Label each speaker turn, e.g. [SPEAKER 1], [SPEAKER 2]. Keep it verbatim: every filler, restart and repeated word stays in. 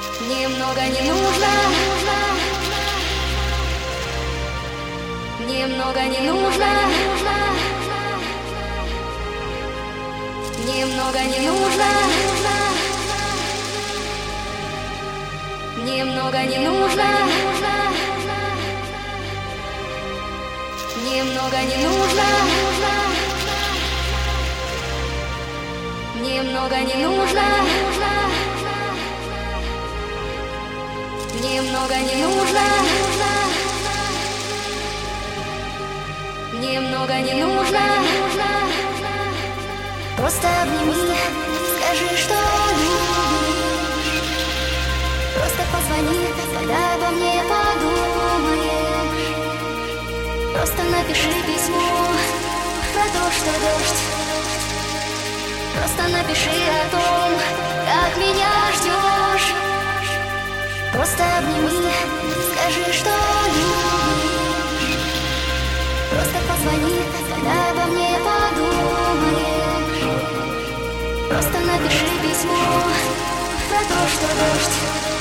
[SPEAKER 1] Немного не нужно, немного не нужно, немного не нужно, немного не нужно, немного не нужно, немного не нужно, немного не нужно, немного не нужно. Просто обними, скажи, что любишь. Просто позвони, когда обо мне подумаешь. Просто напиши письмо про то, что дождь. Просто напиши о том, как меня ждешь. Просто обними, скажи, что любишь. Просто позвони, когда обо мне подумаешь. Просто напиши письмо про то, что дождь.